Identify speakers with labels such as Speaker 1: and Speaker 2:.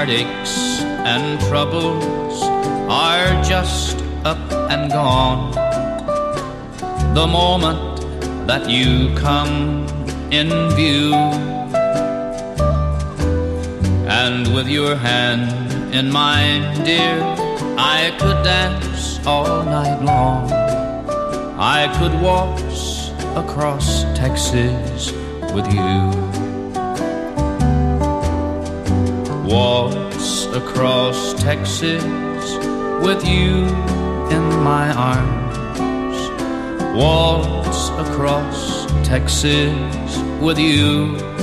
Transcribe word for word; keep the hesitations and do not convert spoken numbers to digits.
Speaker 1: heartaches and troubles are just up and gone. The moment that you come in view, and with your hand in mine, dear, I could dance all night long. I could waltz across Texas with you. Waltz across Texas with you in my arms. Waltz across Texas with you